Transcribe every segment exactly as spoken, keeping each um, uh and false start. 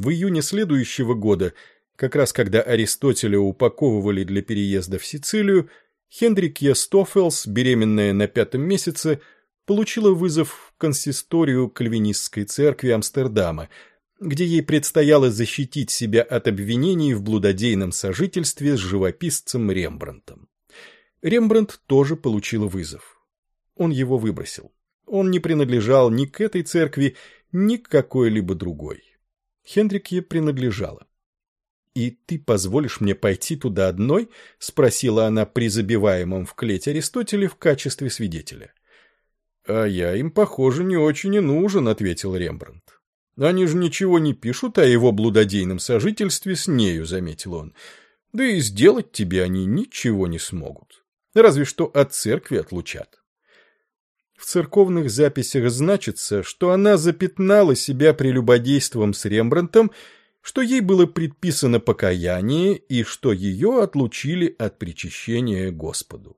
В июне следующего года, как раз когда Аристотеля упаковывали для переезда в Сицилию, Хендрикья Стоффелс, беременная на пятом месяце, получила вызов в консисторию Кальвинистской церкви Амстердама, где ей предстояло защитить себя от обвинений в блудодейном сожительстве с живописцем Рембрандтом. Рембрандт тоже получил вызов. Он его выбросил. Он не принадлежал ни к этой церкви, ни к какой-либо другой. Хендрикье принадлежала. «И ты позволишь мне пойти туда одной?» — спросила она при забиваемом в клеть Аристотеле в качестве свидетеля. «А я им, похоже, не очень и нужен», — ответил Рембрандт. «Они же ничего не пишут о его блудодейном сожительстве с нею», — заметил он. «Да и сделать тебе они ничего не смогут. Разве что от церкви отлучат». В церковных записях значится, что она запятнала себя прелюбодейством с Рембрандтом, что ей было предписано покаяние и что ее отлучили от причащения Господу.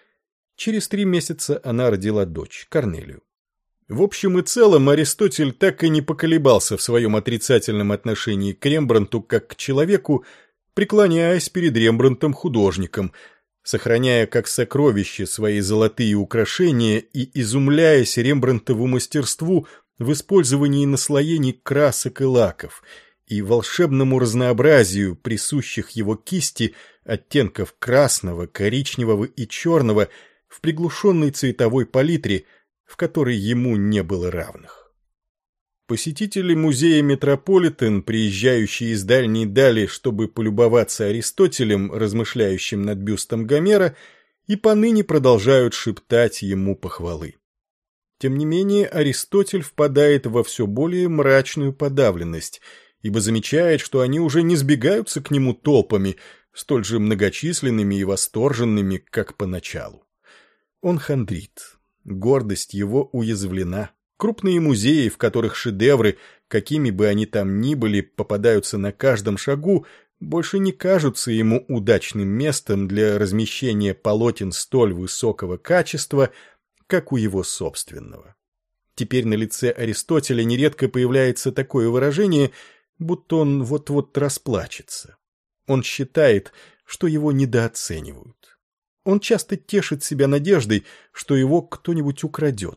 Через три месяца она родила дочь, Корнелию. В общем и целом Аристотель так и не поколебался в своем отрицательном отношении к Рембрандту как к человеку, преклоняясь перед Рембрандтом художником, сохраняя как сокровище свои золотые украшения и изумляясь Рембрандтову мастерству в использовании наслоений красок и лаков и волшебному разнообразию присущих его кисти оттенков красного, коричневого и черного в приглушенной цветовой палитре, в которой ему не было равных. Посетители музея Метрополитен, приезжающие из дальней дали, чтобы полюбоваться Аристотелем, размышляющим над бюстом Гомера, и поныне продолжают шептать ему похвалы. Тем не менее, Аристотель впадает во все более мрачную подавленность, ибо замечает, что они уже не сбегаются к нему толпами, столь же многочисленными и восторженными, как поначалу. Он хандрит, гордость его уязвлена. Крупные музеи, в которых шедевры, какими бы они там ни были, попадаются на каждом шагу, больше не кажутся ему удачным местом для размещения полотен столь высокого качества, как у его собственного. Теперь на лице Аристотеля нередко появляется такое выражение, будто он вот-вот расплачется. Он считает, что его недооценивают. Он часто тешит себя надеждой, что его кто-нибудь украдет.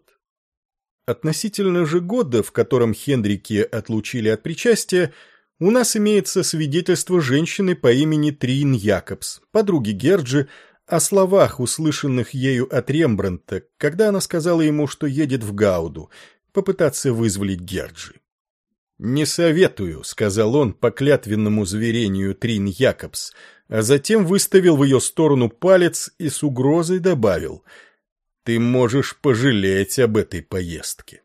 Относительно же года, в котором Хендрикье отлучили от причастия, у нас имеется свидетельство женщины по имени Трин Якобс, подруги Герджи, о словах, услышанных ею от Рембрандта, когда она сказала ему, что едет в Гауду, попытаться вызволить Герджи. «Не советую», — сказал он по клятвенному заверению Трин Якобс, а затем выставил в ее сторону палец и с угрозой добавил: «Ты можешь пожалеть об этой поездке».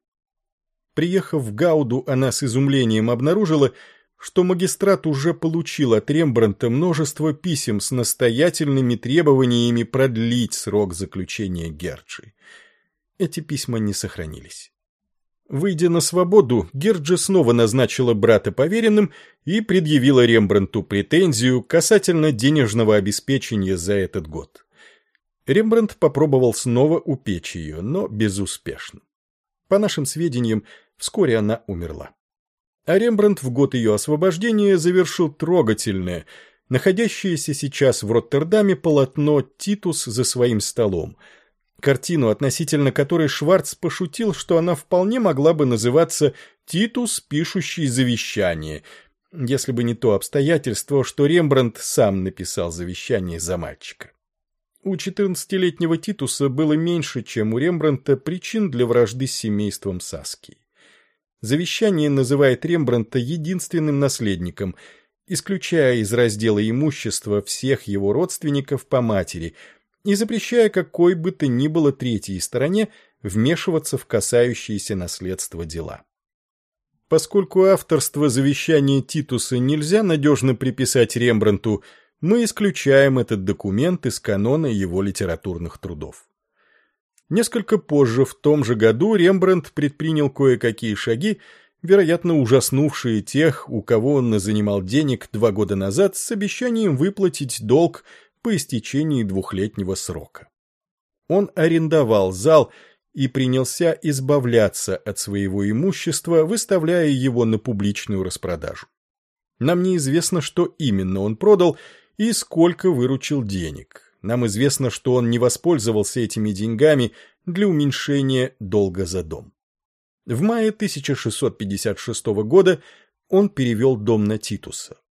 Приехав в Гауду, она с изумлением обнаружила, что магистрат уже получил от Рембрандта множество писем с настоятельными требованиями продлить срок заключения Герджи. Эти письма не сохранились. Выйдя на свободу, Герджи снова назначила брата поверенным и предъявила Рембрандту претензию касательно денежного обеспечения за этот год. Рембрандт попробовал снова упечь ее, но безуспешно. По нашим сведениям, вскоре она умерла. А Рембрандт в год ее освобождения завершил трогательное, находящееся сейчас в Роттердаме полотно «Титус за своим столом», картину, относительно которой Шварц пошутил, что она вполне могла бы называться «Титус, пишущий завещание», если бы не то обстоятельство, что Рембрандт сам написал завещание за мальчика. У четырнадцатилетнего Титуса было меньше, чем у Рембрандта, причин для вражды с семейством Саский. Завещание называет Рембрандта единственным наследником, исключая из раздела имущества всех его родственников по матери и запрещая какой бы то ни было третьей стороне вмешиваться в касающиеся наследства дела. Поскольку авторство завещания Титуса нельзя надежно приписать Рембрандту, мы исключаем этот документ из канона его литературных трудов. Несколько позже, в том же году, Рембрандт предпринял кое-какие шаги, вероятно, ужаснувшие тех, у кого он назанимал денег два года назад с обещанием выплатить долг по истечении двухлетнего срока. Он арендовал зал и принялся избавляться от своего имущества, выставляя его на публичную распродажу. Нам неизвестно, что именно он продал и сколько выручил денег. Нам известно, что он не воспользовался этими деньгами для уменьшения долга за дом. В мае тысяча шестьсот пятьдесят шестого года он перевел дом на Титуса.